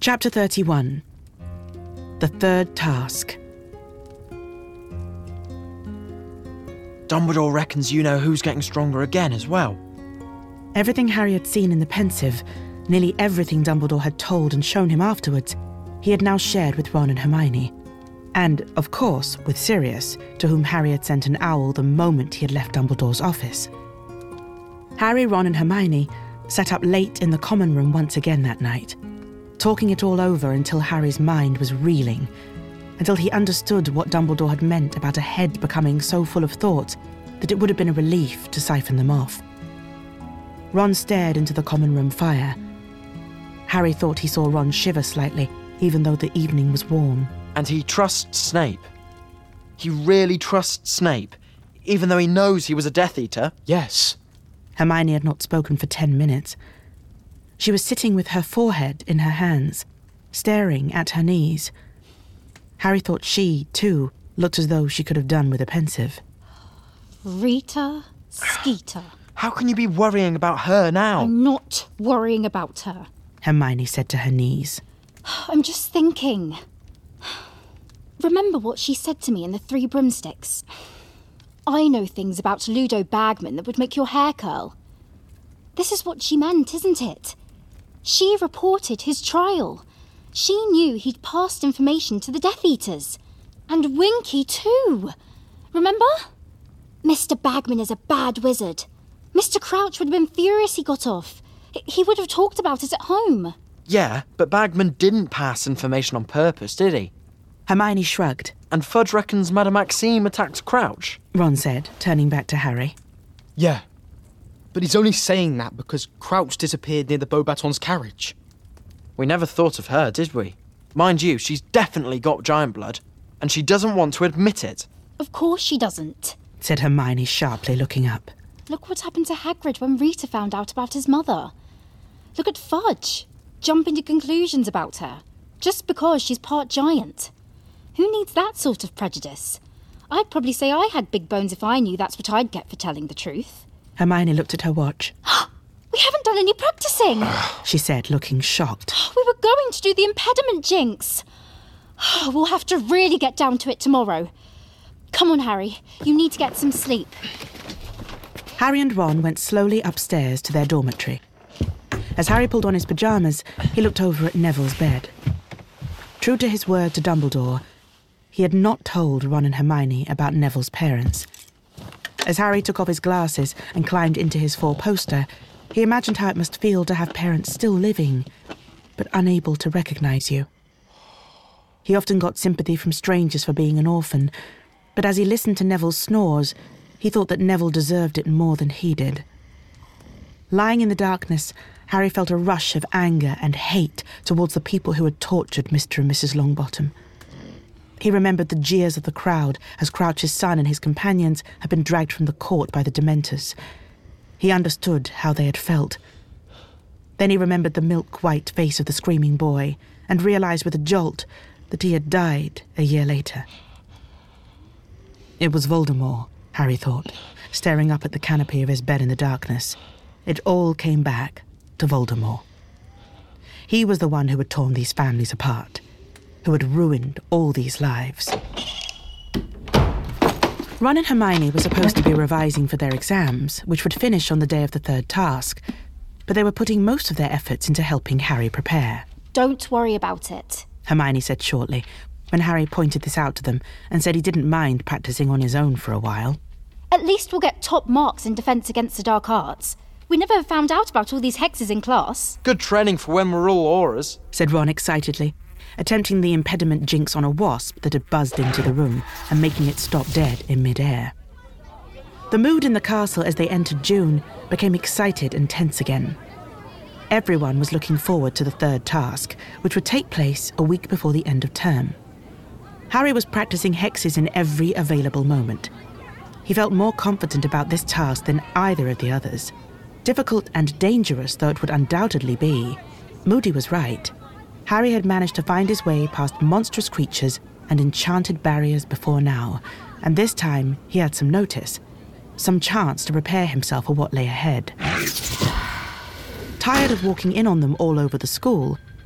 Chapter 31. The Third Task. Dumbledore reckons you know who's getting stronger again as well. Everything Harry had seen in the Pensieve, nearly everything Dumbledore had told and shown him afterwards, he had now shared with Ron and Hermione. And, of course, with Sirius, to whom Harry had sent an owl the moment he had left Dumbledore's office. Harry, Ron and Hermione sat up late in the common room once again that night, talking it all over until Harry's mind was reeling, until he understood what Dumbledore had meant about a head becoming so full of thoughts that it would have been a relief to siphon them off. Ron stared into the common room fire. Harry thought he saw Ron shiver slightly, even though the evening was warm. And he trusts Snape. He really trusts Snape, even though he knows he was a Death Eater. Yes. Hermione had not spoken for 10 minutes. She was sitting with her forehead in her hands, staring at her knees. Harry thought she, too, looked as though she could have done with a Pensieve. Rita Skeeter. How can you be worrying about her now? I'm not worrying about her. Hermione said to her knees. I'm just thinking. Remember what she said to me in the Three Broomsticks? I know things about Ludo Bagman that would make your hair curl. This is what she meant, isn't it? She reported his trial. She knew he'd passed information to the Death Eaters. And Winky too. Remember? Mr. Bagman is a bad wizard. Mr. Crouch would have been furious he got off. He would have talked about it at home. Yeah, but Bagman didn't pass information on purpose, did he? Hermione shrugged. And Fudge reckons Madame Maxime attacked Crouch. Ron said, turning back to Harry. Yeah. But he's only saying that because Crouch disappeared near the Beauxbatons carriage. We never thought of her, did we? Mind you, she's definitely got giant blood, and she doesn't want to admit it. Of course she doesn't, said Hermione sharply, looking up. Look what happened to Hagrid when Rita found out about his mother. Look at Fudge, jumping to conclusions about her, just because she's part giant. Who needs that sort of prejudice? I'd probably say I had big bones if I knew that's what I'd get for telling the truth. Hermione looked at her watch. We haven't done any practicing, she said, looking shocked. We were going to do the impediment jinx. We'll have to really get down to it tomorrow. Come on, Harry. You need to get some sleep. Harry and Ron went slowly upstairs to their dormitory. As Harry pulled on his pyjamas, he looked over at Neville's bed. True to his word to Dumbledore, he had not told Ron and Hermione about Neville's parents. As Harry took off his glasses and climbed into his four-poster, he imagined how it must feel to have parents still living, but unable to recognise you. He often got sympathy from strangers for being an orphan, but as he listened to Neville's snores, he thought that Neville deserved it more than he did. Lying in the darkness, Harry felt a rush of anger and hate towards the people who had tortured Mr. and Mrs. Longbottom. He remembered the jeers of the crowd as Crouch's son and his companions had been dragged from the court by the Dementors. He understood how they had felt. Then he remembered the milk-white face of the screaming boy and realised with a jolt that he had died a year later. It was Voldemort, Harry thought, staring up at the canopy of his bed in the darkness. It all came back to Voldemort. He was the one who had torn these families apart, who had ruined all these lives. Ron and Hermione were supposed to be revising for their exams, which would finish on the day of the third task, but they were putting most of their efforts into helping Harry prepare. Don't worry about it, Hermione said shortly, when Harry pointed this out to them and said he didn't mind practicing on his own for a while. At least we'll get top marks in Defence Against the Dark Arts. We never found out about all these hexes in class. Good training for when we're all auras, said Ron excitedly, attempting the impediment jinx on a wasp that had buzzed into the room and making it stop dead in mid-air. The mood in the castle as they entered June became excited and tense again. Everyone was looking forward to the third task, which would take place a week before the end of term. Harry was practicing hexes in every available moment. He felt more confident about this task than either of the others. Difficult and dangerous though it would undoubtedly be, Moody was right. Harry had managed to find his way past monstrous creatures and enchanted barriers before now, and this time he had some notice, some chance to prepare himself for what lay ahead. Tired of walking in on them all over the school,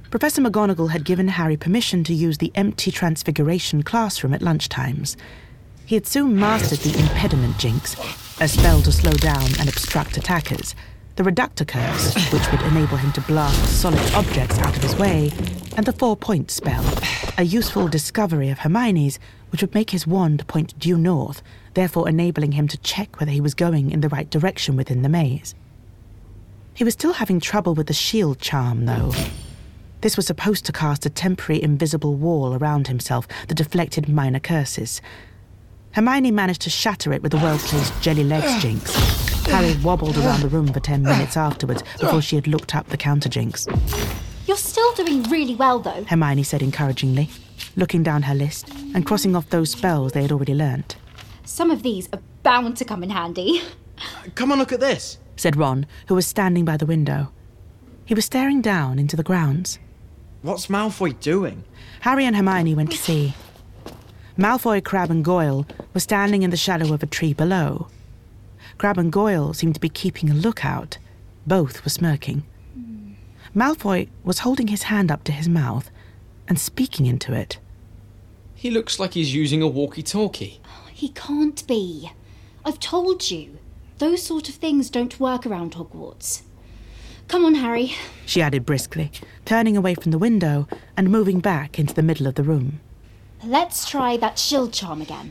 Professor McGonagall had given Harry permission to use the empty Transfiguration classroom at lunchtimes. He had soon mastered the Impediment Jinx, a spell to slow down and obstruct attackers, the Reductor Curse, which would enable him to blast solid objects out of his way, and the 4-point spell, a useful discovery of Hermione's, which would make his wand point due north, therefore enabling him to check whether he was going in the right direction within the maze. He was still having trouble with the shield charm, though. This was supposed to cast a temporary invisible wall around himself that deflected minor curses. Hermione managed to shatter it with the well-placed Jelly Legs Jinx. Harry wobbled around the room for 10 minutes afterwards before she had looked up the counter Jinx. You're still doing really well, though, Hermione said encouragingly, looking down her list and crossing off those spells they had already learnt. Some of these are bound to come in handy. Come and look at this, said Ron, who was standing by the window. He was staring down into the grounds. What's Malfoy doing? Harry and Hermione went to see. Malfoy, Crabbe and Goyle were standing in the shadow of a tree below. Crabbe and Goyle seemed to be keeping a lookout. Both were smirking. Malfoy was holding his hand up to his mouth and speaking into it. He looks like he's using a walkie-talkie. He can't be. I've told you. Those sort of things don't work around Hogwarts. Come on, Harry, she added briskly, turning away from the window and moving back into the middle of the room. Let's try that shield charm again.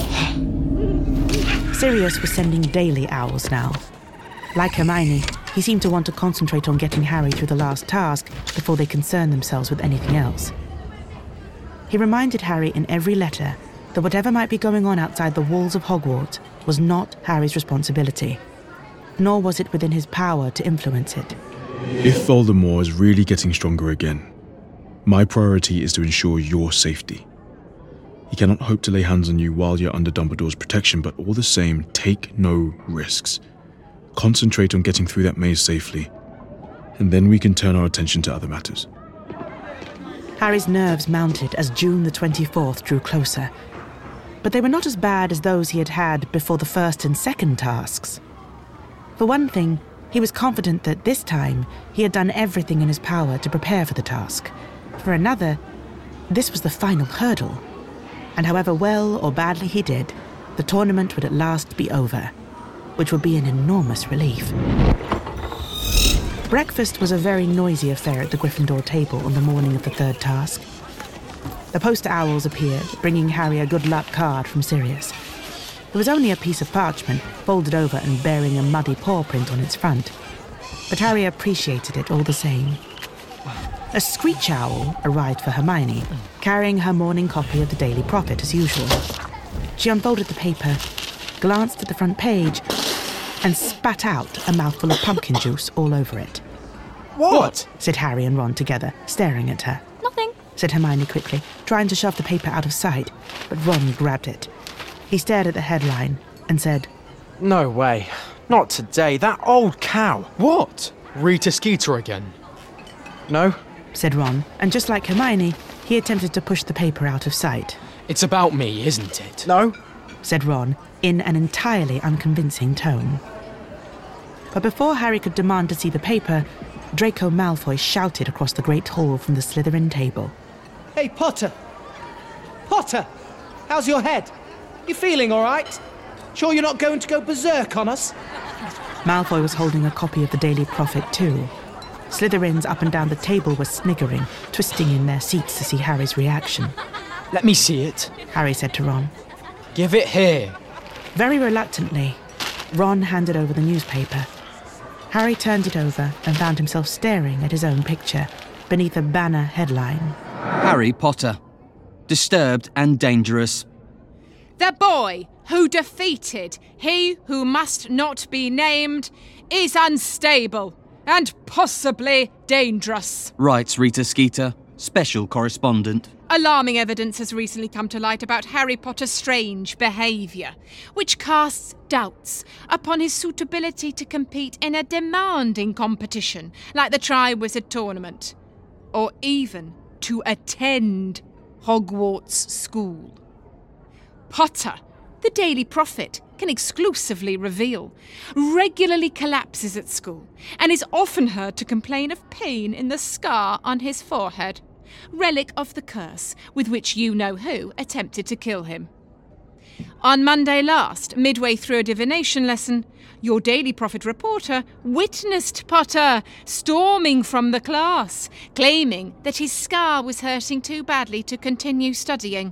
Sirius was sending daily owls now. Like Hermione, he seemed to want to concentrate on getting Harry through the last task before they concerned themselves with anything else. He reminded Harry in every letter that whatever might be going on outside the walls of Hogwarts was not Harry's responsibility, nor was it within his power to influence it. If Voldemort is really getting stronger again, my priority is to ensure your safety. He cannot hope to lay hands on you while you're under Dumbledore's protection, but all the same, take no risks. Concentrate on getting through that maze safely, and then we can turn our attention to other matters. Harry's nerves mounted as June the 24th drew closer, but they were not as bad as those he had had before the first and second tasks. For one thing, he was confident that this time he had done everything in his power to prepare for the task. For another, this was the final hurdle, and however well or badly he did, the tournament would at last be over, which would be an enormous relief. Breakfast was a very noisy affair at the Gryffindor table on the morning of the third task. The poster owls appeared, bringing Harry a good luck card from Sirius. It was only a piece of parchment, folded over and bearing a muddy paw print on its front. But Harry appreciated it all the same. A screech owl arrived for Hermione, carrying her morning copy of the Daily Prophet as usual. She unfolded the paper, glanced at the front page, and spat out a mouthful of pumpkin juice all over it. What? Said Harry and Ron together, staring at her. Nothing, said Hermione quickly, trying to shove the paper out of sight, but Ron grabbed it. He stared at the headline and said, No way. Not today. That old cow. What? Rita Skeeter again? No. said Ron, and just like Hermione, he attempted to push the paper out of sight. It's about me, isn't it? No. said Ron, in an entirely unconvincing tone. But before Harry could demand to see the paper, Draco Malfoy shouted across the Great Hall from the Slytherin table. Hey, Potter! Potter! How's your head? You feeling all right? Sure you're not going to go berserk on us? Malfoy was holding a copy of the Daily Prophet too. Slytherins up and down the table were sniggering, twisting in their seats to see Harry's reaction. Let me see it. Harry said to Ron. Give it here. Very reluctantly, Ron handed over the newspaper. Harry turned it over and found himself staring at his own picture beneath a banner headline. Harry Potter. Disturbed and dangerous. The boy who defeated he who must not be named is unstable and possibly dangerous, Writes Rita Skeeter, special correspondent. Alarming evidence has recently come to light about Harry Potter's strange behaviour, which casts doubts upon his suitability to compete in a demanding competition like the Triwizard Tournament, or even to attend Hogwarts School. Potter the Daily Prophet can exclusively reveal, regularly collapses at school and is often heard to complain of pain in the scar on his forehead, relic of the curse with which you-know-who attempted to kill him. On Monday last, midway through a divination lesson, your Daily Prophet reporter witnessed Potter storming from the class, claiming that his scar was hurting too badly to continue studying.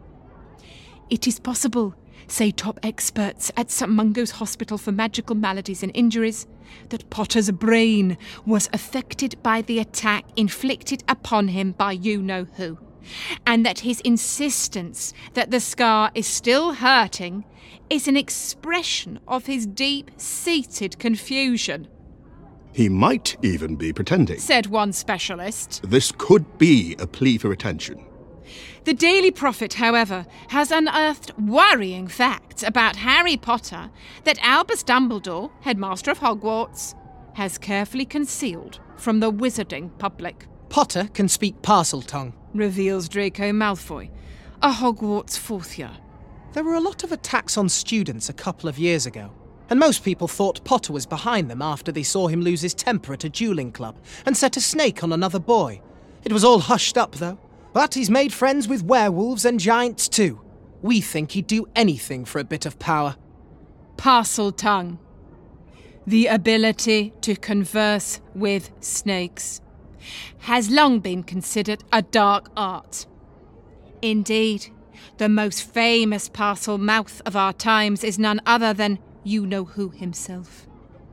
It is possible, say top experts at St Mungo's Hospital for Magical Maladies and Injuries, that Potter's brain was affected by the attack inflicted upon him by you-know-who, and that his insistence that the scar is still hurting is an expression of his deep-seated confusion. He might even be pretending, said one specialist. This could be a plea for attention. The Daily Prophet, however, has unearthed worrying facts about Harry Potter that Albus Dumbledore, headmaster of Hogwarts, has carefully concealed from the wizarding public. Potter can speak Parseltongue, reveals Draco Malfoy, a Hogwarts fourth year. There were a lot of attacks on students a couple of years ago, and most people thought Potter was behind them after they saw him lose his temper at a dueling club and set a snake on another boy. It was all hushed up, though. But he's made friends with werewolves and giants too. We think he'd do anything for a bit of power. Parseltongue. The ability to converse with snakes has long been considered a dark art. Indeed, the most famous Parselmouth of our times is none other than you-know-who himself.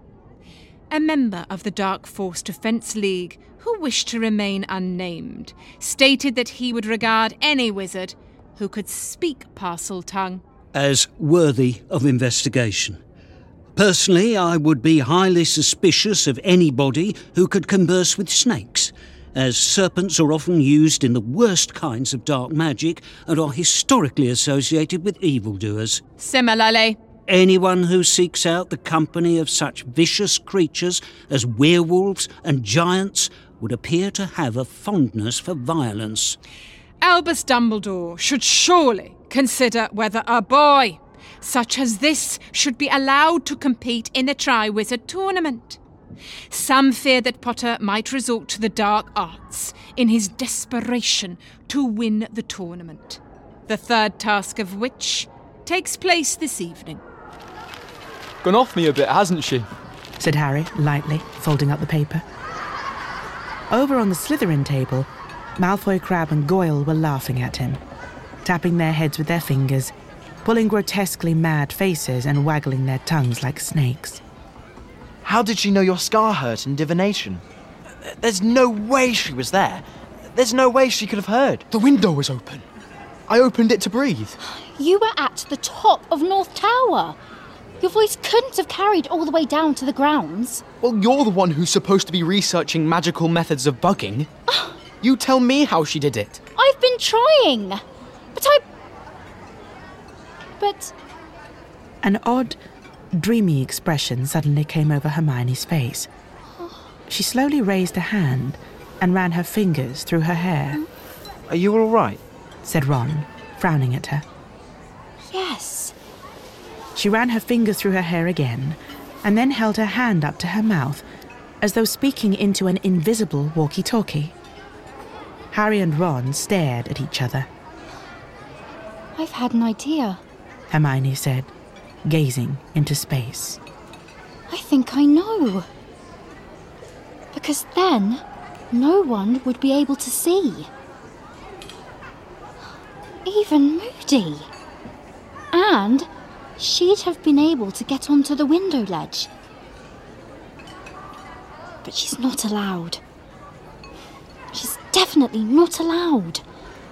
A member of the Dark Force Defence League, who wished to remain unnamed, stated that he would regard any wizard who could speak Parseltongue as worthy of investigation. Personally, I would be highly suspicious of anybody who could converse with snakes, as serpents are often used in the worst kinds of dark magic and are historically associated with evildoers. Similarly, anyone who seeks out the company of such vicious creatures as werewolves and giants would appear to have a fondness for violence. Albus Dumbledore should surely consider whether a boy such as this should be allowed to compete in the Triwizard Tournament. Some fear that Potter might resort to the dark arts in his desperation to win the tournament, the third task of which takes place this evening. Gone off me a bit, hasn't she? Said Harry, lightly, folding up the paper. Over on the Slytherin table, Malfoy, Crabbe and Goyle were laughing at him, tapping their heads with their fingers, pulling grotesquely mad faces and waggling their tongues like snakes. How did she know your scar hurt in divination? There's no way she was there. There's no way she could have heard. The window was open. I opened it to breathe. You were at the top of North Tower. Your voice couldn't have carried all the way down to the grounds. Well, you're the one who's supposed to be researching magical methods of bugging. You tell me how she did it. I've been trying. But... An odd, dreamy expression suddenly came over Hermione's face. She slowly raised a hand and ran her fingers through her hair. Are you all right? Said Ron, frowning at her. Yes. She ran her fingers through her hair again, and then held her hand up to her mouth, as though speaking into an invisible walkie-talkie. Harry and Ron stared at each other. I've had an idea, Hermione said, gazing into space. I think I know. Because then, no one would be able to see. Even Moody. And she'd have been able to get onto the window ledge. But she's not allowed. She's definitely not allowed.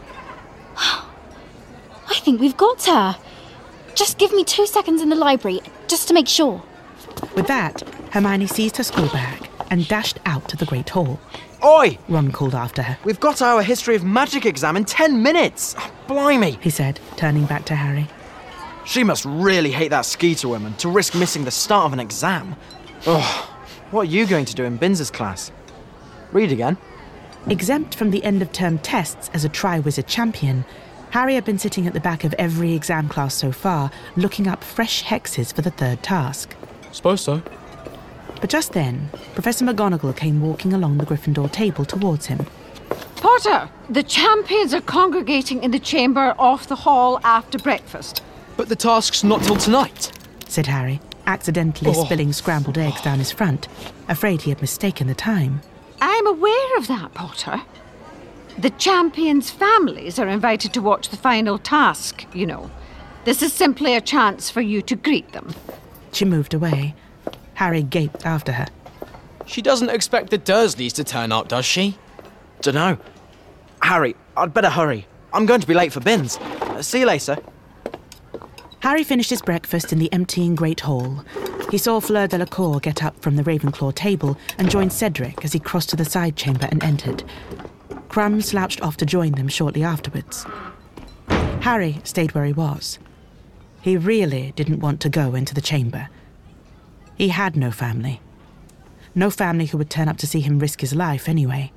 I think we've got her. Just give me 2 seconds in the library, just to make sure. With that, Hermione seized her school bag and dashed out to the Great Hall. Oi! Ron called after her. We've got our History of Magic exam in 10 minutes! Oh, blimey! He said, turning back to Harry. She must really hate that Skeeter woman to risk missing the start of an exam. Ugh, what are you going to do in Binz's class? Read again. Exempt from the end-of-term tests as a Triwizard champion, Harry had been sitting at the back of every exam class so far, looking up fresh hexes for the third task. Suppose so. But just then, Professor McGonagall came walking along the Gryffindor table towards him. Potter, the champions are congregating in the chamber off the hall after breakfast. But the task's not till tonight, said Harry, accidentally spilling scrambled eggs down his front, afraid he had mistaken the time. I'm aware of that, Potter. The champions' families are invited to watch the final task, you know. This is simply a chance for you to greet them. She moved away. Harry gaped after her. She doesn't expect the Dursleys to turn up, does she? Dunno. Harry, I'd better hurry. I'm going to be late for bins. See you later. Harry finished his breakfast in the emptying Great Hall. He saw Fleur Delacour get up from the Ravenclaw table and join Cedric as he crossed to the side chamber and entered. Crumb slouched off to join them shortly afterwards. Harry stayed where he was. He really didn't want to go into the chamber. He had no family. No family who would turn up to see him risk his life anyway.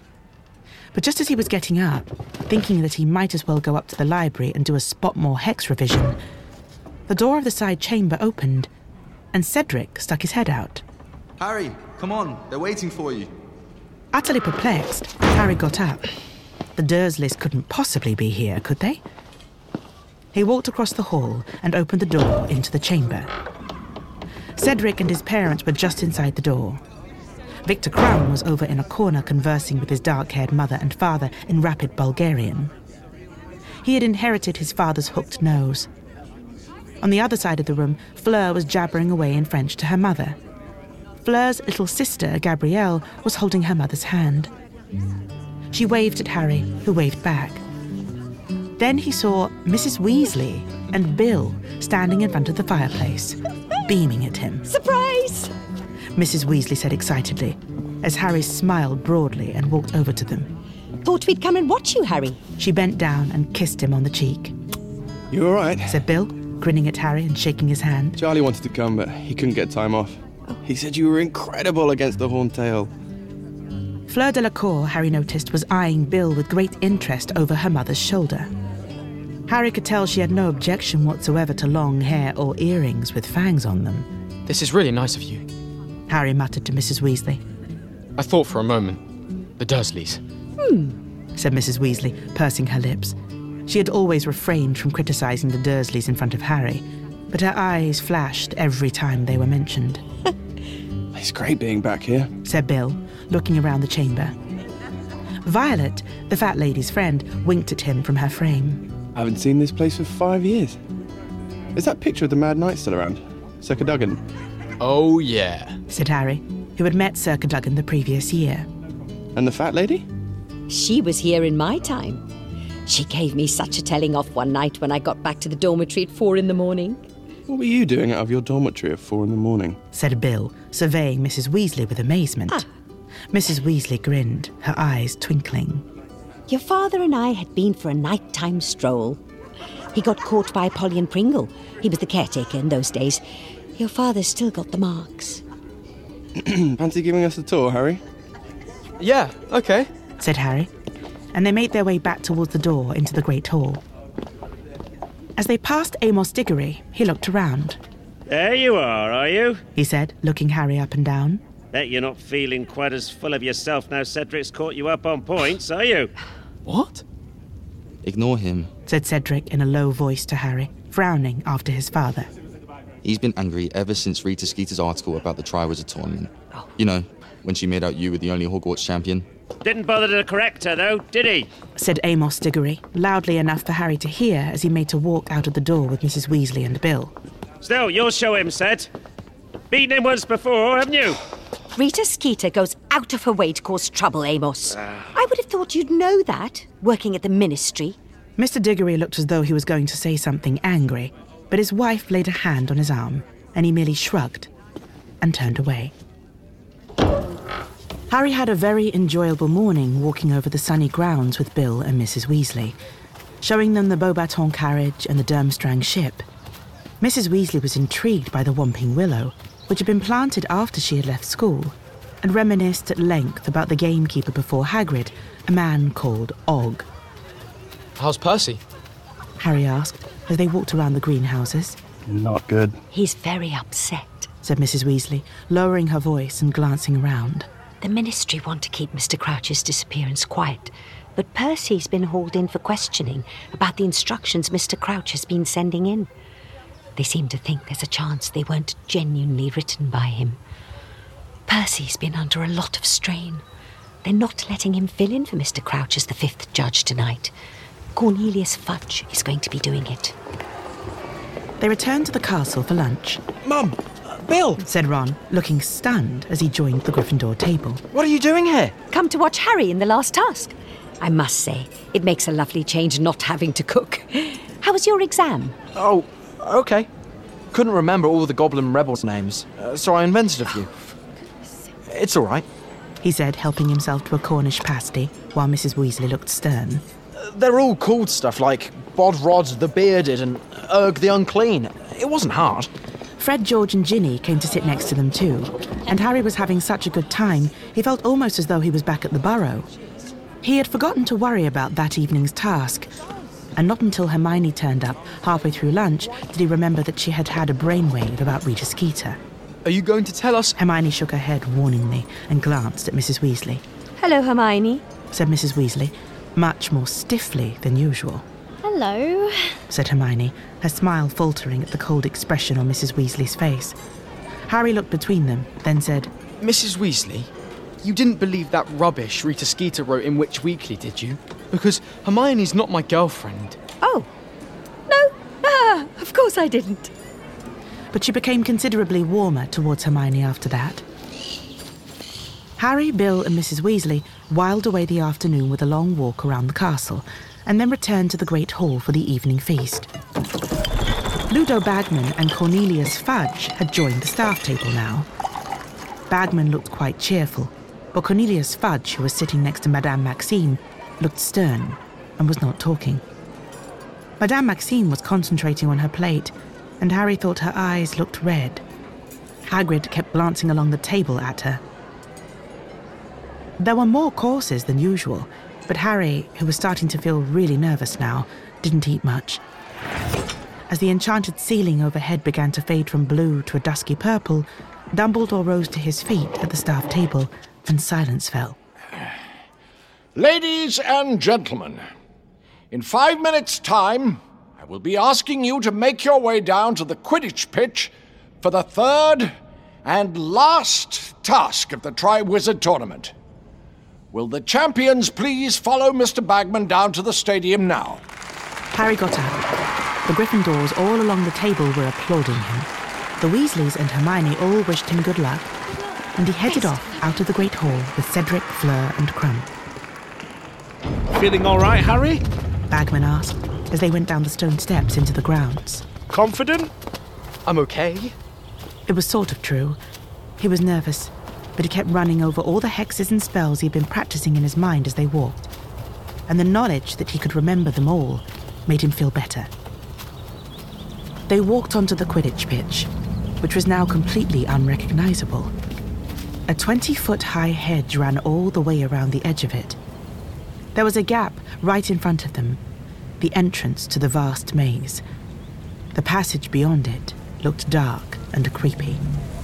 But just as he was getting up, thinking that he might as well go up to the library and do a Spotmore hex revision, the door of the side chamber opened, and Cedric stuck his head out. Harry, come on, they're waiting for you. Utterly perplexed, Harry got up. The Dursleys couldn't possibly be here, could they? He walked across the hall and opened the door into the chamber. Cedric and his parents were just inside the door. Victor Krum was over in a corner conversing with his dark-haired mother and father in rapid Bulgarian. He had inherited his father's hooked nose. On the other side of the room, Fleur was jabbering away in French to her mother. Fleur's little sister, Gabrielle, was holding her mother's hand. She waved at Harry, who waved back. Then he saw Mrs. Weasley and Bill standing in front of the fireplace, beaming at him. Surprise! Mrs. Weasley said excitedly, as Harry smiled broadly and walked over to them. Thought we'd come and watch you, Harry. She bent down and kissed him on the cheek. You all right? Said Bill, grinning at Harry and shaking his hand. Charlie wanted to come, but he couldn't get time off. He said you were incredible against the Horntail. Fleur Delacour, Harry noticed, was eyeing Bill with great interest over her mother's shoulder. Harry could tell she had no objection whatsoever to long hair or earrings with fangs on them. This is really nice of you, Harry muttered to Mrs. Weasley. I thought for a moment, the Dursleys. Said Mrs. Weasley, pursing her lips. She had always refrained from criticising the Dursleys in front of Harry, but her eyes flashed every time they were mentioned. It's great being back here, said Bill, looking around the chamber. Violet, the fat lady's friend, winked at him from her frame. I haven't seen this place for 5 years. Is that picture of the Mad Knight still around? Sir Cadogan? Oh, yeah, said Harry, who had met Sir Cadogan the previous year. And the fat lady? She was here in my time. She gave me such a telling off one night when I got back to the dormitory at 4 in the morning. What were you doing out of your dormitory at 4 in the morning? Said Bill, surveying Mrs. Weasley with amazement. Mrs. Weasley grinned, her eyes twinkling. Your father and I had been for a nighttime stroll. He got caught by Polly and Pringle. He was the caretaker in those days. Your father's still got the marks. Fancy giving us a tour, Harry? Yeah, okay, said Harry, and they made their way back towards the door into the Great Hall. As they passed Amos Diggory, he looked around. There you are you? He said, looking Harry up and down. Bet you're not feeling quite as full of yourself now Cedric's caught you up on points, are you? What? Ignore him, said Cedric in a low voice to Harry, frowning after his father. He's been angry ever since Rita Skeeter's article about the Triwizard Tournament. You know, when she made out you were the only Hogwarts champion. Didn't bother to correct her, though, did he? Said Amos Diggory, loudly enough for Harry to hear as he made to walk out of the door with Mrs. Weasley and Bill. Still, you'll show him, Ced. Beaten him once before, haven't you? Rita Skeeter goes out of her way to cause trouble, Amos. I would have thought you'd know that, working at the ministry. Mr. Diggory looked as though he was going to say something angry, but his wife laid a hand on his arm, and he merely shrugged and turned away. Harry had a very enjoyable morning walking over the sunny grounds with Bill and Mrs. Weasley, showing them the Beauxbatons carriage and the Durmstrang ship. Mrs. Weasley was intrigued by the Whomping Willow, which had been planted after she had left school, and reminisced at length about the gamekeeper before Hagrid, a man called Og. How's Percy? Harry asked as they walked around the greenhouses. Not good. He's very upset, said Mrs. Weasley, lowering her voice and glancing around. The Ministry want to keep Mr. Crouch's disappearance quiet, but Percy's been hauled in for questioning about the instructions Mr. Crouch has been sending in. They seem to think there's a chance they weren't genuinely written by him. Percy's been under a lot of strain. They're not letting him fill in for Mr. Crouch as the 5th judge tonight. Cornelius Fudge is going to be doing it. They returned to the castle for lunch. Mum! Bill! Said Ron, looking stunned as he joined the Gryffindor table. What are you doing here? Come to watch Harry in the last task. I must say, it makes a lovely change not having to cook. How was your exam? Oh, okay. Couldn't remember all the Goblin Rebels' names, so I invented a few. It's all right, he said, helping himself to a Cornish pasty, while Mrs. Weasley looked stern. They're all called stuff like Bodrod the Bearded and Urg the Unclean. It wasn't hard. Fred, George and Ginny came to sit next to them too, and Harry was having such a good time, he felt almost as though he was back at the Burrow. He had forgotten to worry about that evening's task, and not until Hermione turned up halfway through lunch did he remember that she had had a brainwave about Rita Skeeter. Are you going to tell us? Hermione shook her head warningly and glanced at Mrs. Weasley. Hello, Hermione, said Mrs. Weasley, much more stiffly than usual. Hello, said Hermione, her smile faltering at the cold expression on Mrs. Weasley's face. Harry looked between them, then said, Mrs. Weasley, you didn't believe that rubbish Rita Skeeter wrote in Witch Weekly, did you? Because Hermione's not my girlfriend. Oh, no, of course I didn't. But she became considerably warmer towards Hermione after that. Harry, Bill and Mrs. Weasley whiled away the afternoon with a long walk around the castle, and then returned to the Great Hall for the evening feast. Ludo Bagman and Cornelius Fudge had joined the staff table now. Bagman looked quite cheerful, but Cornelius Fudge, who was sitting next to Madame Maxime, looked stern and was not talking. Madame Maxime was concentrating on her plate, and Harry thought her eyes looked red. Hagrid kept glancing along the table at her. There were more courses than usual, but Harry, who was starting to feel really nervous now, didn't eat much. As the enchanted ceiling overhead began to fade from blue to a dusky purple, Dumbledore rose to his feet at the staff table, and silence fell. Ladies and gentlemen, in 5 minutes' time, I will be asking you to make your way down to the Quidditch pitch for the 3rd and last task of the Triwizard Tournament. Will the champions please follow Mr. Bagman down to the stadium now? Harry got up. The Gryffindors all along the table were applauding him. The Weasleys and Hermione all wished him good luck, and he headed off out of the Great Hall with Cedric, Fleur and Crumb. Feeling all right, Harry? Bagman asked, as they went down the stone steps into the grounds. Confident? I'm okay. It was sort of true. He was nervous, but he kept running over all the hexes and spells he'd been practicing in his mind as they walked. And the knowledge that he could remember them all made him feel better. They walked onto the Quidditch pitch, which was now completely unrecognizable. A 20-foot-high hedge ran all the way around the edge of it. There was a gap right in front of them, the entrance to the vast maze. The passage beyond it looked dark and creepy.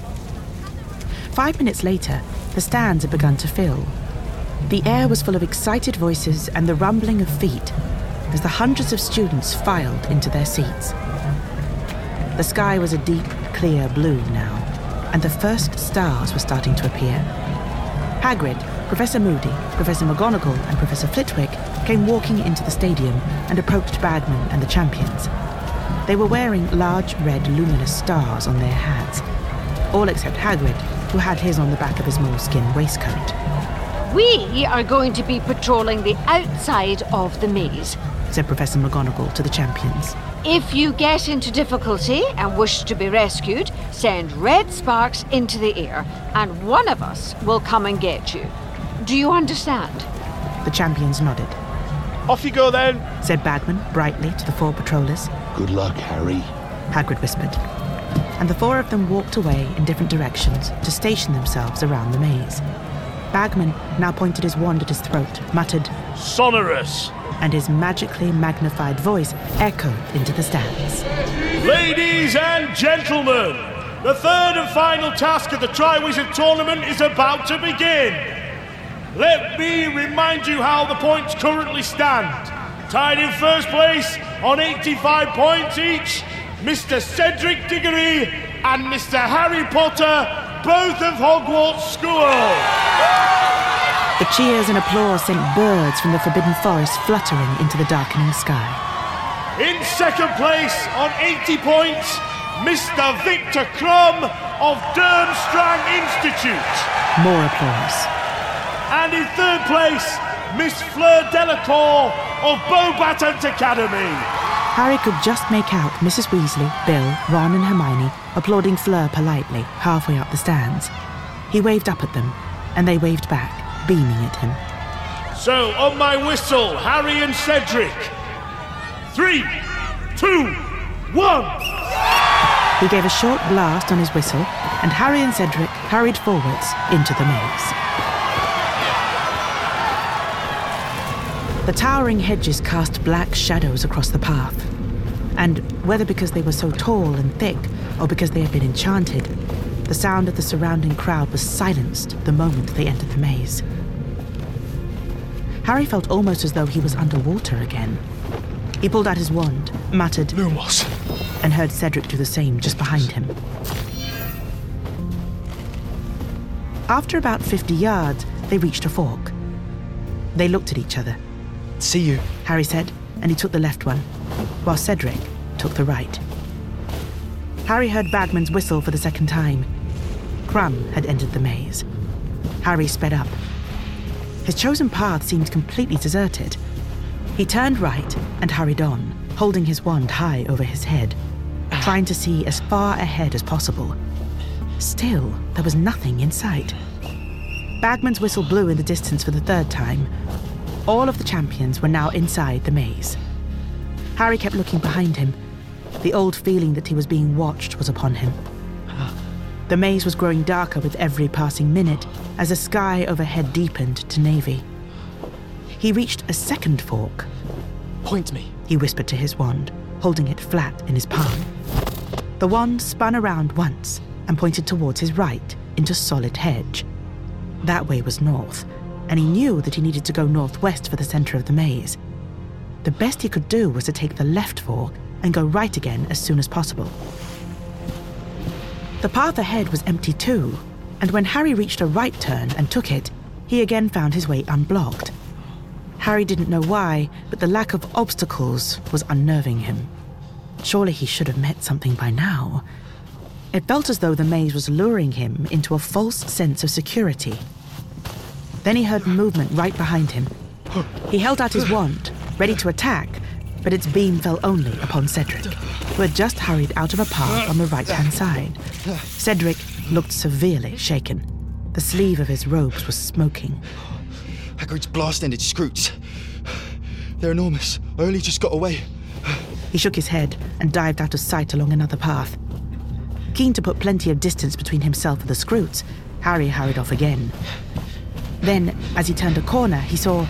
5 minutes later, the stands had begun to fill. The air was full of excited voices and the rumbling of feet as the hundreds of students filed into their seats. The sky was a deep, clear blue now, and the first stars were starting to appear. Hagrid, Professor Moody, Professor McGonagall and Professor Flitwick came walking into the stadium and approached Bagman and the champions. They were wearing large red luminous stars on their hats, all except Hagrid, who had his on the back of his moleskin waistcoat. We are going to be patrolling the outside of the maze, said Professor McGonagall to the champions. If you get into difficulty and wish to be rescued, send red sparks into the air, and one of us will come and get you. Do you understand? The champions nodded. Off you go then, said Bagman brightly to the 4 patrollers. Good luck, Harry, Hagrid whispered. And the 4 of them walked away in different directions to station themselves around the maze. Bagman now pointed his wand at his throat, muttered, "Sonorous!" and his magically magnified voice echoed into the stands. Ladies and gentlemen, the third and final task of the Triwizard Tournament is about to begin. Let me remind you how the points currently stand. Tied in first place on 85 points each, Mr. Cedric Diggory and Mr. Harry Potter, both of Hogwarts School. The cheers and applause sent birds from the Forbidden Forest fluttering into the darkening sky. In second place on 80 points, Mr. Victor Crumb of Durmstrang Institute. More applause. And in third place, Miss Fleur Delacour of Beauxbatons Academy. Harry could just make out Mrs. Weasley, Bill, Ron and Hermione applauding Fleur politely halfway up the stands. He waved up at them, and they waved back, beaming at him. So, on my whistle, Harry and Cedric. 3, 2, 1. He gave a short blast on his whistle, and Harry and Cedric hurried forwards into the maze. The towering hedges cast black shadows across the path, and whether because they were so tall and thick, or because they had been enchanted, the sound of the surrounding crowd was silenced the moment they entered the maze. Harry felt almost as though he was underwater again. He pulled out his wand, muttered, "Lumos," and heard Cedric do the same just behind him. After about 50 yards, they reached a fork. They looked at each other. "See you," Harry said, and he took the left one, while Cedric took the right. Harry heard Bagman's whistle for the second time. Crumb had entered the maze. Harry sped up. His chosen path seemed completely deserted. He turned right and hurried on, holding his wand high over his head, trying to see as far ahead as possible. Still, there was nothing in sight. Bagman's whistle blew in the distance for the third time. All of the champions were now inside the maze. Harry kept looking behind him. The old feeling that he was being watched was upon him. The maze was growing darker with every passing minute as the sky overhead deepened to navy. He reached a second fork. "Point me," he whispered to his wand, holding it flat in his palm. The wand spun around once and pointed towards his right into solid hedge. That way was north, and he knew that he needed to go northwest for the center of the maze. The best he could do was to take the left fork and go right again as soon as possible. The path ahead was empty too, and when Harry reached a right turn and took it, he again found his way unblocked. Harry didn't know why, but the lack of obstacles was unnerving him. Surely he should have met something by now. It felt as though the maze was luring him into a false sense of security. Then he heard movement right behind him. He held out his wand, ready to attack, but its beam fell only upon Cedric, who had just hurried out of a path on the right-hand side. Cedric looked severely shaken. The sleeve of his robes was smoking. Hagrid's blast-ended scroots. They're enormous. I only just got away. He shook his head and dived out of sight along another path. Keen to put plenty of distance between himself and the scroots, Harry hurried off again. Then, as he turned a corner, he saw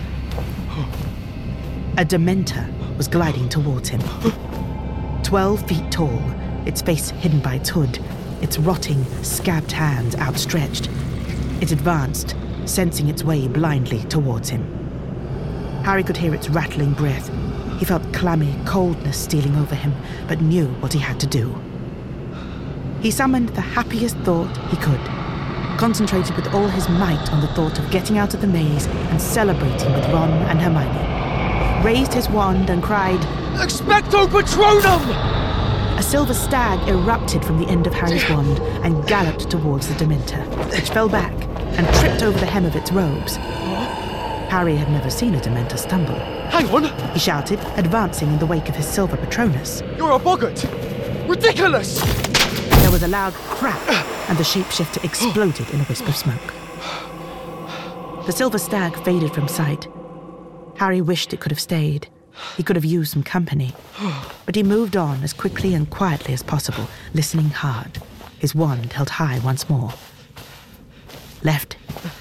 a Dementor was gliding towards him. 12 feet tall, its face hidden by its hood, its rotting, scabbed hands outstretched. It advanced, sensing its way blindly towards him. Harry could hear its rattling breath. He felt clammy coldness stealing over him, but knew what he had to do. He summoned the happiest thought he could, concentrated with all his might on the thought of getting out of the maze and celebrating with Ron and Hermione. Raised his wand and cried, "Expecto Patronum!" A silver stag erupted from the end of Harry's wand and galloped towards the Dementor, which fell back and tripped over the hem of its robes. Harry had never seen a Dementor stumble. "Hang on!" he shouted, advancing in the wake of his silver Patronus. "You're a boggart! Ridiculous!" There was a loud crack, and the shapeshifter exploded in a wisp of smoke. The silver stag faded from sight. Harry wished it could have stayed. He could have used some company. But he moved on as quickly and quietly as possible, listening hard, his wand held high once more. Left,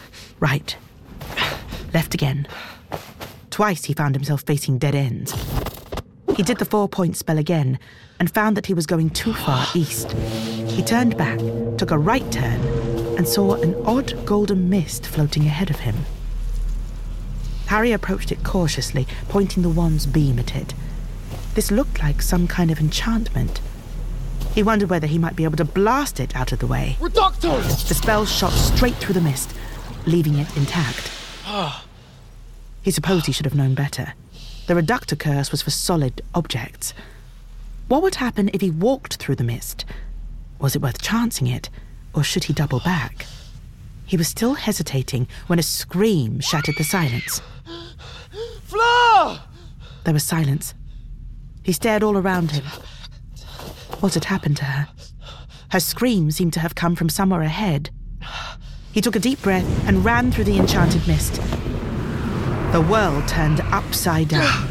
Right. Left again. Twice he found himself facing dead ends. He did the 4-point spell again and found that he was going too far east. He turned back, took a right turn, and saw an odd golden mist floating ahead of him. Harry approached it cautiously, pointing the wand's beam at it. This looked like some kind of enchantment. He wondered whether he might be able to blast it out of the way. Reductors! The spell shot straight through the mist, leaving it intact. He supposed he should have known better. The reductor curse was for solid objects. What would happen if he walked through the mist? Was it worth chancing it, or should he double back? He was still hesitating when a scream shattered the silence. Fleur! There was silence. He stared all around him. What had happened to her? Her scream seemed to have come from somewhere ahead. He took a deep breath and ran through the enchanted mist. The world turned upside down.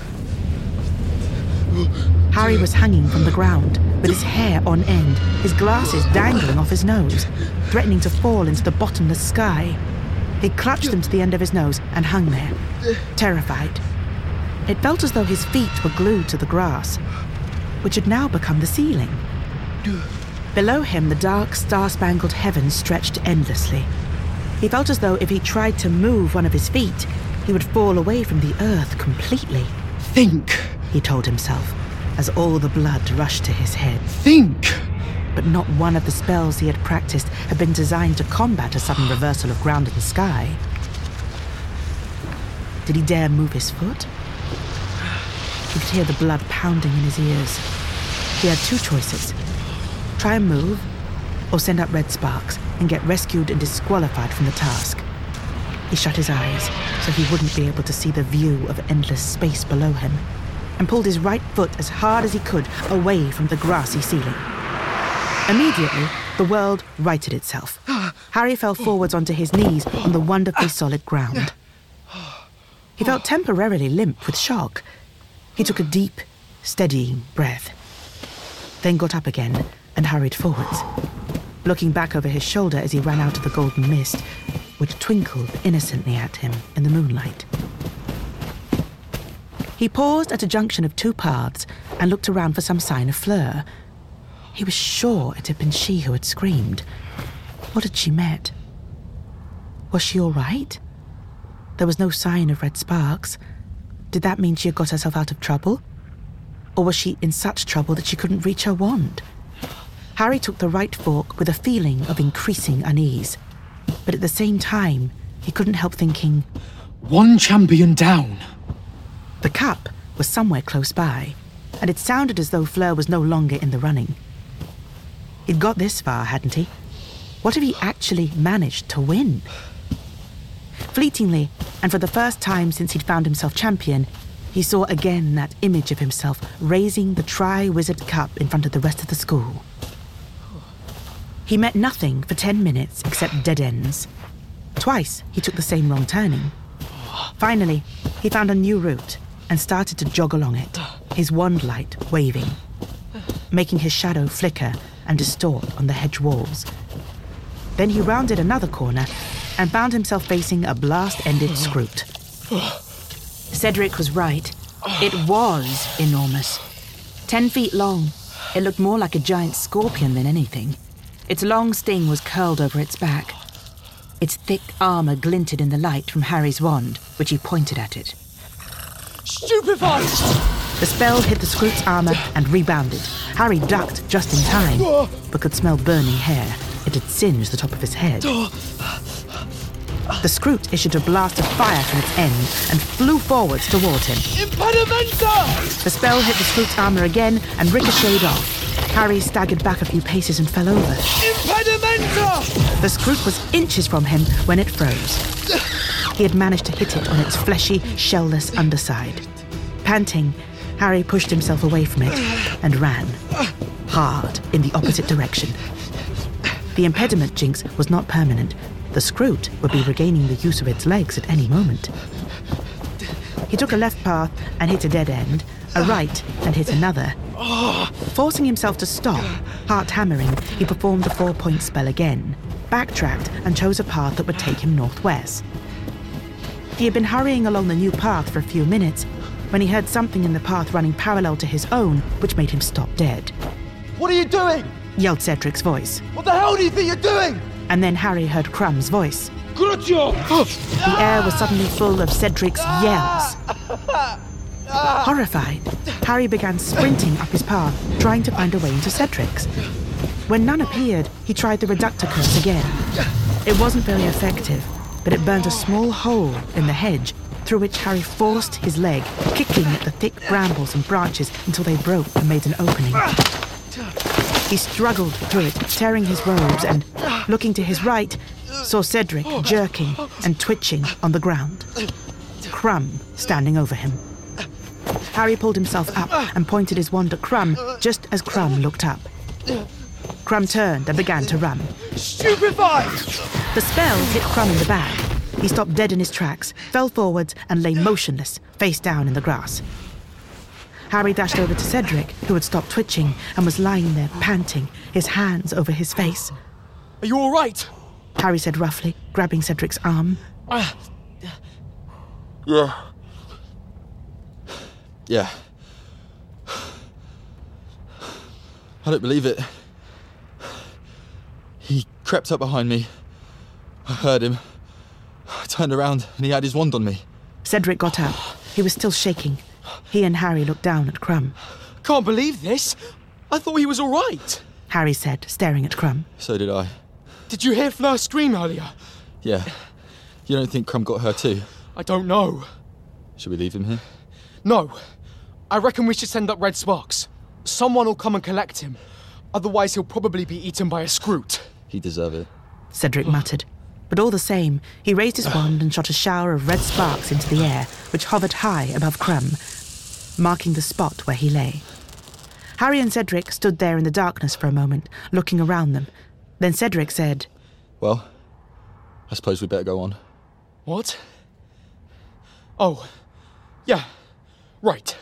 Harry was hanging from the ground, with his hair on end, his glasses dangling off his nose, threatening to fall into the bottomless sky. He clutched them to the end of his nose and hung there, terrified. It felt as though his feet were glued to the grass, which had now become the ceiling. Below him, the dark, star-spangled heavens stretched endlessly. He felt as though if he tried to move one of his feet, he would fall away from the earth completely. Think, he told himself, as all the blood rushed to his head. Think! But not one of the spells he had practiced had been designed to combat a sudden reversal of ground and sky. Did he dare move his foot? He could hear the blood pounding in his ears. He had two choices. Try and move, or send up red sparks and get rescued and disqualified from the task. He shut his eyes so he wouldn't be able to see the view of endless space below him, and pulled his right foot as hard as he could away from the grassy ceiling. Immediately, the world righted itself. Harry fell forwards onto his knees on the wonderfully solid ground. He felt temporarily limp with shock. He took a deep, steadying breath, then got up again and hurried forwards, looking back over his shoulder as he ran out of the golden mist, which twinkled innocently at him in the moonlight. He paused at a junction of two paths and looked around for some sign of Fleur. He was sure it had been she who had screamed. What had she met? Was she all right? There was no sign of red sparks. Did that mean she had got herself out of trouble? Or was she in such trouble that she couldn't reach her wand? Harry took the right fork with a feeling of increasing unease. But at the same time, he couldn't help thinking, one champion down. The cup was somewhere close by, and it sounded as though Fleur was no longer in the running. He'd got this far, hadn't he? What if he actually managed to win? Fleetingly, and for the first time since he'd found himself champion, he saw again that image of himself raising the Tri-Wizard Cup in front of the rest of the school. He met nothing for 10 minutes except dead ends. Twice he took the same wrong turning. Finally, he found a new route and started to jog along it, his wand light waving, making his shadow flicker and distort on the hedge walls. Then he rounded another corner and found himself facing a blast-ended Scroot. Cedric was right. It was enormous. 10 feet long, it looked more like a giant scorpion than anything. Its long sting was curled over its back. Its thick armour glinted in the light from Harry's wand, which he pointed at it. Stupefy! The spell hit the Scroot's armour and rebounded. Harry ducked just in time, but could smell burning hair. It had singed the top of his head. The Scroot issued a blast of fire from its end and flew forwards towards him. Impedimenta! The spell hit the Scroot's armour again and ricocheted off. Harry staggered back a few paces and fell over. Impedimenta! The Scroot was inches from him when it froze. He had managed to hit it on its fleshy, shell-less underside. Panting, Harry pushed himself away from it and ran, hard, in the opposite direction. The impediment jinx was not permanent. The Scroot would be regaining the use of its legs at any moment. He took a left path and hit a dead end, a right and hit another. Forcing himself to stop, heart hammering, he performed the 4-point spell again. backtracked and chose a path that would take him northwest. He had been hurrying along the new path for a few minutes when he heard something in the path running parallel to his own, which made him stop dead. What are you doing? Yelled Cedric's voice. What the hell do you think you're doing? And then Harry heard Crumb's voice. Crucio! The air was suddenly full of Cedric's yells. Horrified, Harry began sprinting up his path, trying to find a way into Cedric's. When none appeared, he tried the reductor curse again. It wasn't very effective, but it burned a small hole in the hedge through which Harry forced his leg, kicking at the thick brambles and branches until they broke and made an opening. He struggled through it, tearing his robes, and, looking to his right, saw Cedric jerking and twitching on the ground. Crumb standing over him. Harry pulled himself up and pointed his wand at Crumb just as Crumb looked up. Crumb turned and began to run. Stupefied! The spell hit Crumb in the back. He stopped dead in his tracks, fell forwards, and lay motionless, face down in the grass. Harry dashed over to Cedric, who had stopped twitching and was lying there panting, his hands over his face. Are you all right? Harry said roughly, grabbing Cedric's arm. Yeah. I don't believe it. He crept up behind me. I heard him. I turned around and he had his wand on me. Cedric got up. He was still shaking. He and Harry looked down at Crumb. Can't believe this. I thought he was all right. Harry said, staring at Crumb. So did I. Did you hear Fleur scream earlier? Yeah. You don't think Crumb got her too? I don't know. Should we leave him here? No. I reckon we should send up Red Sparks. Someone will come and collect him. Otherwise he'll probably be eaten by a Scroot. He'd deserve it. Cedric muttered. But all the same, he raised his wand and shot a shower of red sparks into the air, which hovered high above Crumb, marking the spot where he lay. Harry and Cedric stood there in the darkness for a moment, looking around them. Then Cedric said, Well, I suppose we better go on. What? Oh, yeah, right.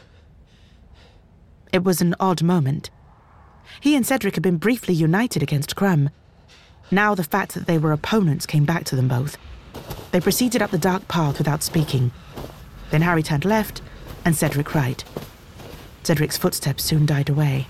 It was an odd moment. He and Cedric had been briefly united against Crumb. Now the fact that they were opponents came back to them both. They proceeded up the dark path without speaking. Then Harry turned left and Cedric right. Cedric's footsteps soon died away.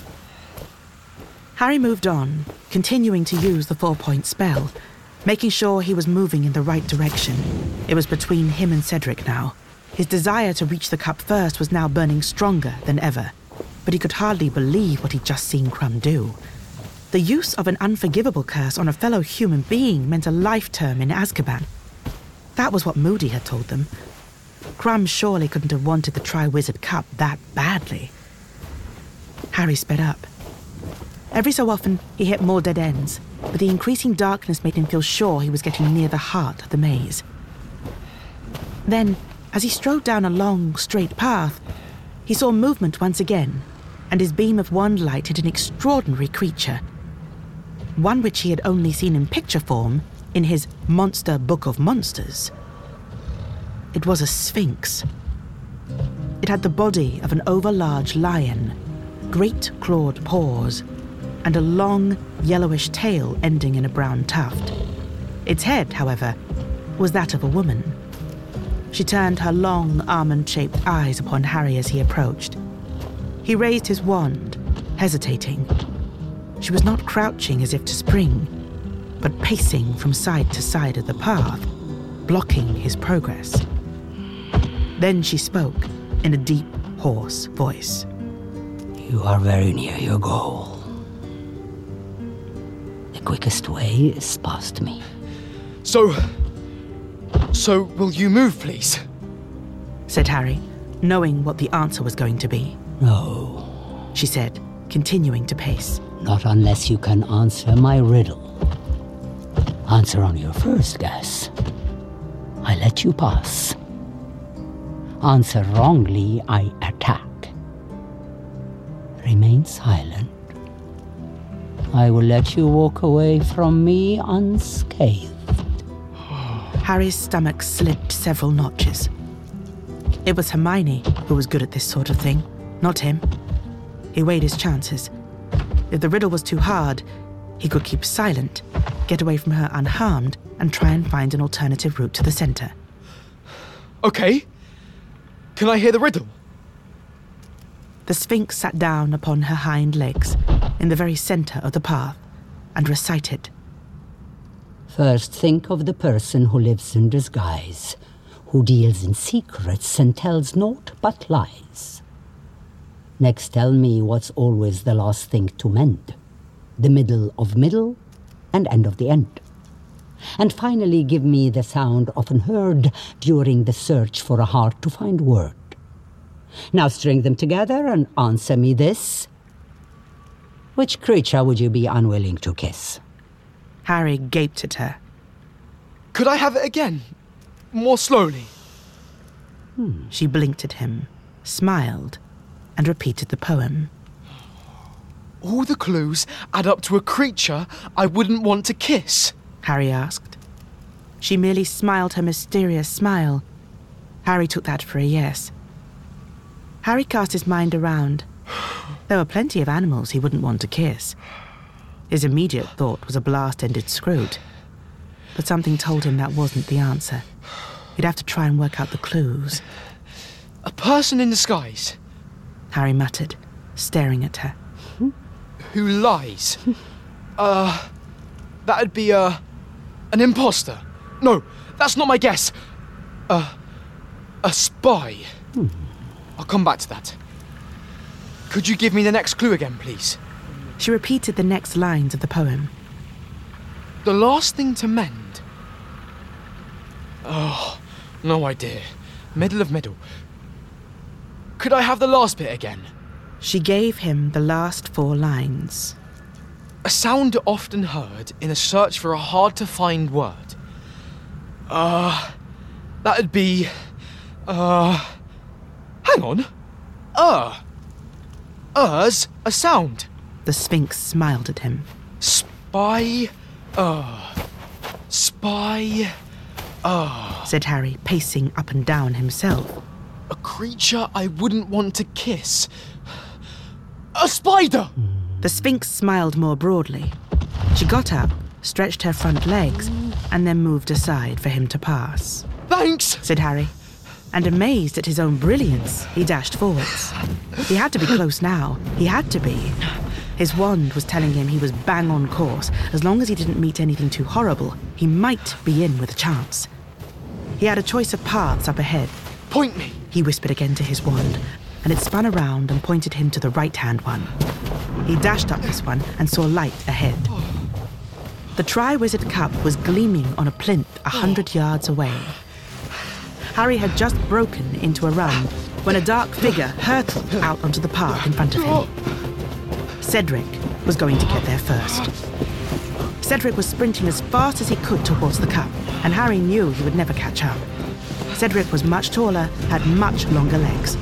Harry moved on, continuing to use the 4-point spell, making sure he was moving in the right direction. It was between him and Cedric now. His desire to reach the cup first was now burning stronger than ever, but he could hardly believe what he'd just seen Crumb do. The use of an unforgivable curse on a fellow human being meant a life term in Azkaban. That was what Moody had told them. Crumb surely couldn't have wanted the Triwizard Cup that badly. Harry sped up. Every so often, he hit more dead ends, but the increasing darkness made him feel sure he was getting near the heart of the maze. Then, as he strode down a long, straight path, he saw movement once again, and his beam of wand light hit an extraordinary creature. One which he had only seen in picture form in his Monster Book of Monsters. It was a sphinx. It had the body of an overlarge lion, great clawed paws, and a long, yellowish tail ending in a brown tuft. Its head, however, was that of a woman. She turned her long, almond-shaped eyes upon Harry as he approached. He raised his wand, hesitating. She was not crouching as if to spring, but pacing from side to side of the path, blocking his progress. Then she spoke in a deep, hoarse voice. You are very near your goal. The quickest way is past me. So will you move, please? Said Harry, knowing what the answer was going to be. No. She said, continuing to pace. Not unless you can answer my riddle. Answer on your first guess. I let you pass. Answer wrongly, I attack. Remain silent. I will let you walk away from me unscathed. Harry's stomach slipped several notches. It was Hermione who was good at this sort of thing, not him. He weighed his chances. If the riddle was too hard, he could keep silent, get away from her unharmed, and try and find an alternative route to the centre. Okay. Can I hear the riddle? The Sphinx sat down upon her hind legs in the very centre of the path and recited. First think of the person who lives in disguise, who deals in secrets and tells naught but lies. Next tell me what's always the last thing to mend, the middle of middle and end of the end. And finally give me the sound often heard during the search for a hard-to-find word. Now string them together and answer me this. Which creature would you be unwilling to kiss? Harry gaped at her. Could I have it again? More slowly. She blinked at him, smiled, and repeated the poem. All the clues add up to a creature I wouldn't want to kiss, Harry asked. She merely smiled her mysterious smile. Harry took that for a yes. Harry cast his mind around. There were plenty of animals he wouldn't want to kiss. His immediate thought was a blast-ended scrote. But something told him that wasn't the answer. He'd have to try and work out the clues. A person in disguise, Harry muttered, staring at her. Who lies? That'd be, an imposter. No, that's not my guess. A spy. I'll come back to that. Could you give me the next clue again, please? She repeated the next lines of the poem. The last thing to mend. Oh, no idea. Middle of middle. Could I have the last bit again? She gave him the last 4 lines. A sound often heard in a search for a hard-to-find word. That'd be... Hang on. Er's a sound. The Sphinx smiled at him. Spy... Spy... said Harry, pacing up and down himself. A creature I wouldn't want to kiss. A spider! The Sphinx smiled more broadly. She got up, stretched her front legs, and then moved aside for him to pass. Thanks, said Harry. And amazed at his own brilliance, he dashed forwards. He had to be close now. He had to be. His wand was telling him he was bang on course. As long as he didn't meet anything too horrible, he might be in with a chance. He had a choice of paths up ahead. Point me, he whispered again to his wand, and it spun around and pointed him to the right-hand one. He dashed up this one and saw light ahead. The Triwizard Cup was gleaming on a plinth 100 yards away. Harry had just broken into a run when a dark figure hurtled out onto the path in front of him. Cedric was going to get there first. Cedric was sprinting as fast as he could towards the cup, and Harry knew he would never catch up. Cedric was much taller, had much longer legs.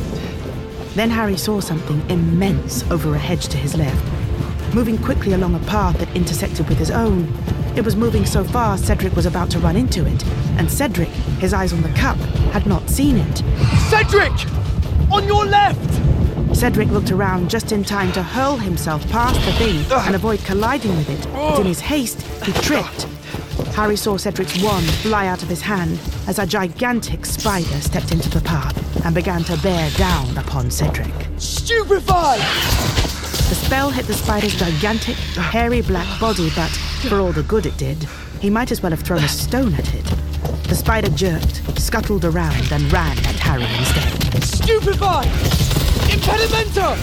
Then Harry saw something immense over a hedge to his left, moving quickly along a path that intersected with his own. It was moving so fast Cedric was about to run into it, and Cedric, his eyes on the cup, had not seen it. Cedric! On your left! Cedric looked around just in time to hurl himself past the thing and avoid colliding with it, but in his haste, he tripped. Harry saw Cedric's wand fly out of his hand as a gigantic spider stepped into the path and began to bear down upon Cedric. Stupefy! The spell hit the spider's gigantic, hairy black body, but for all the good it did, he might as well have thrown a stone at it. The spider jerked, scuttled around, and ran at Harry instead. Stupefy! Impedimenta!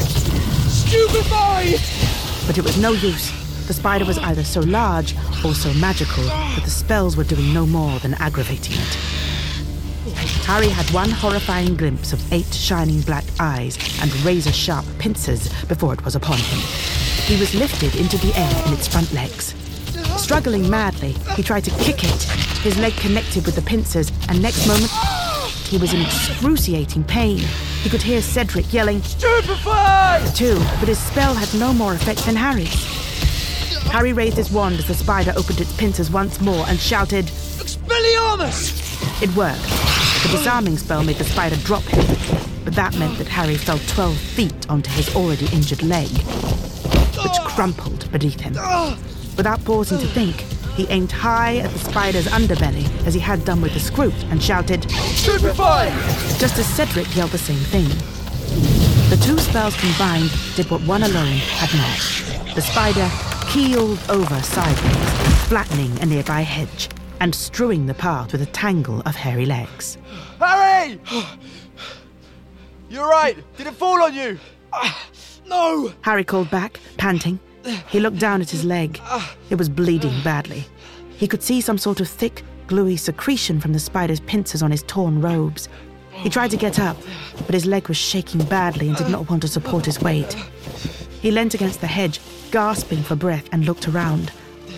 Stupefy! But it was no use. The spider was either so large or so magical that the spells were doing no more than aggravating it. Harry had one horrifying glimpse of 8 shining black eyes and razor-sharp pincers before it was upon him. He was lifted into the air in its front legs. Struggling madly, he tried to kick it. His leg connected with the pincers, and next moment, he was in excruciating pain. He could hear Cedric yelling, "Stupefy!" too, but his spell had no more effect than Harry's. Harry raised his wand as the spider opened its pincers once more and shouted, "Expelliarmus!" It worked. The disarming spell made the spider drop him, but that meant that Harry fell 12 feet onto his already injured leg. which crumpled beneath him. Without pausing to think, he aimed high at the spider's underbelly as he had done with the scroot and shouted, "Stupefy!" just as Cedric yelled the same thing. The two spells combined did what one alone had not. The spider keeled over sideways, flattening a nearby hedge and strewing the path with a tangle of hairy legs. Harry! You're right. Did it fall on you? No! Harry called back, panting. He looked down at his leg. It was bleeding badly. He could see some sort of thick, gluey secretion from the spider's pincers on his torn robes. He tried to get up, but his leg was shaking badly and did not want to support his weight. He leant against the hedge, gasping for breath, and looked around.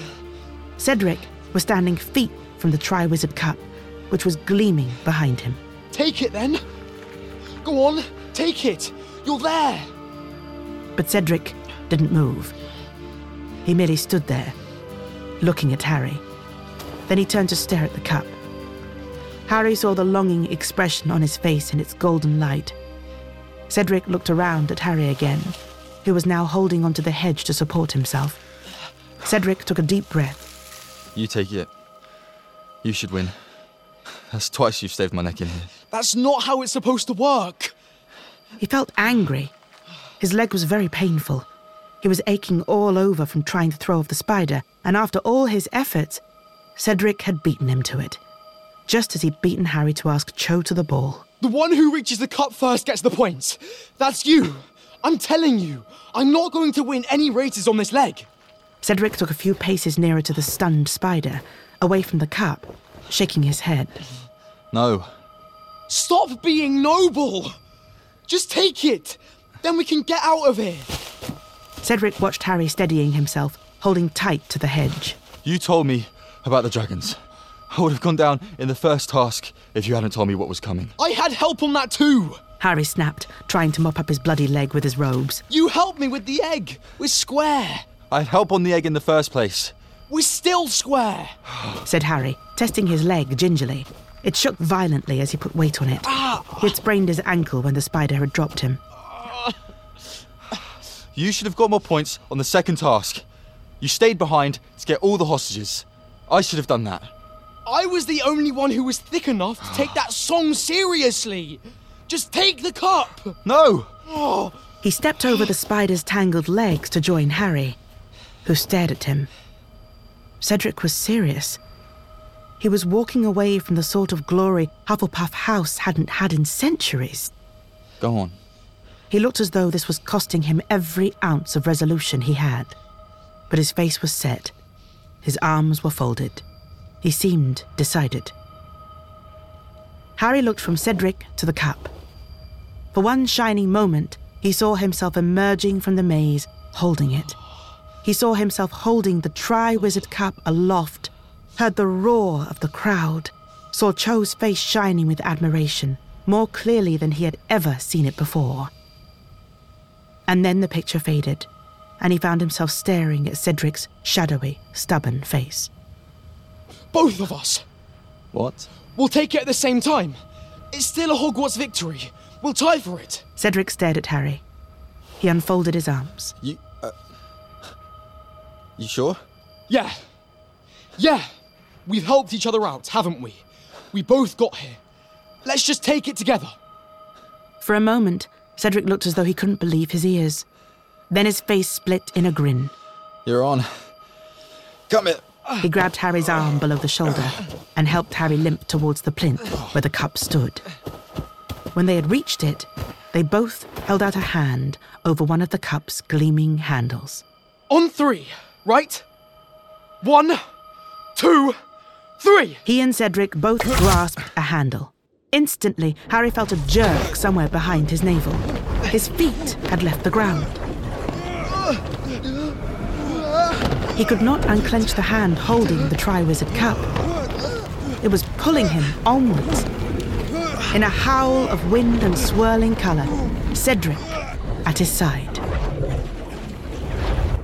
Cedric was standing feet from the Triwizard Cup, which was gleaming behind him. Take it, then. Go on, take it. You're there. But Cedric didn't move. He merely stood there, looking at Harry. Then he turned to stare at the cup. Harry saw the longing expression on his face in its golden light. Cedric looked around at Harry again, who was now holding onto the hedge to support himself. Cedric took a deep breath. You take it. You should win. That's twice you've staved my neck in here. That's not how it's supposed to work. He felt angry. His leg was very painful. He was aching all over from trying to throw off the spider, and after all his efforts, Cedric had beaten him to it, just as he'd beaten Harry to ask Cho to the ball. The one who reaches the cup first gets the points. That's you. I'm telling you, I'm not going to win any races on this leg. Cedric took a few paces nearer to the stunned spider, away from the cup, shaking his head. No. Stop being noble! Just take it! Then we can get out of here! Cedric watched Harry steadying himself, holding tight to the hedge. You told me about the dragons. I would have gone down in the first task if you hadn't told me what was coming. I had help on that too! Harry snapped, trying to mop up his bloody leg with his robes. You helped me with the egg! We're square! I had help on the egg in the first place. We're still square! Said Harry, testing his leg gingerly. It shook violently as he put weight on it. He had sprained his ankle when the spider had dropped him. You should have got more points on the second task. You stayed behind to get all the hostages. I should have done that. I was the only one who was thick enough to take that song seriously. Just take the cup. No. He stepped over the spider's tangled legs to join Harry, who stared at him. Cedric was serious. He was walking away from the sort of glory Hufflepuff House hadn't had in centuries. Go on. He looked as though this was costing him every ounce of resolution he had. But his face was set. His arms were folded. He seemed decided. Harry looked from Cedric to the cup. For one shining moment, he saw himself emerging from the maze, holding it. He saw himself holding the Triwizard Cup aloft, heard the roar of the crowd, saw Cho's face shining with admiration, more clearly than he had ever seen it before. And then the picture faded, and he found himself staring at Cedric's shadowy, stubborn face. Both of us. What? We'll take it at the same time. It's still a Hogwarts victory. We'll tie for it. Cedric stared at Harry. He unfolded his arms. You sure? Yeah. We've helped each other out, haven't we? We both got here. Let's just take it together. For a moment, Cedric looked as though he couldn't believe his ears. Then his face split in a grin. You're on. Come here. He grabbed Harry's arm below the shoulder and helped Harry limp towards the plinth where the cup stood. When they had reached it, they both held out a hand over one of the cup's gleaming handles. On 3, right? 1, 2, 3! He and Cedric both grasped a handle. Instantly, Harry felt a jerk somewhere behind his navel. His feet had left the ground. He could not unclench the hand holding the Triwizard Cup. It was pulling him onwards. In a howl of wind and swirling colour, Cedric at his side.